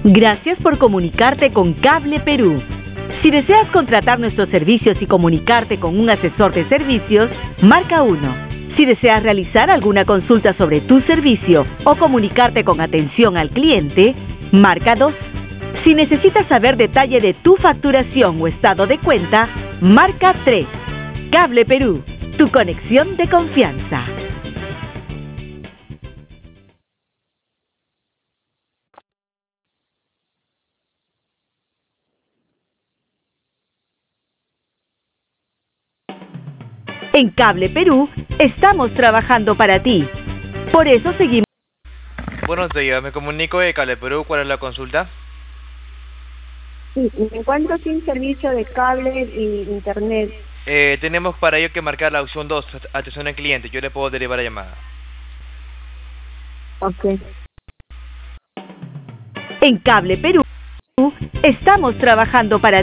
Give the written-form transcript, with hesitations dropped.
Gracias por comunicarte con Cable Perú. Si deseas contratar nuestros servicios y comunicarte con un asesor de servicios, marca 1. Si deseas realizar alguna consulta sobre tu servicio o comunicarte con atención al cliente, marca 2. Si necesitas saber detalle de tu facturación o estado de cuenta, marca 3. Cable Perú, tu conexión de confianza. En Cable Perú, estamos trabajando para ti. Por eso seguimos. Buenos días, me comunico de Cable Perú. ¿Cuál es la consulta? Sí, me encuentro sin servicio de cable y internet. Tenemos para ello que marcar la opción 2, atención al cliente. Yo le puedo derivar la llamada. Ok. En Cable Perú, estamos trabajando para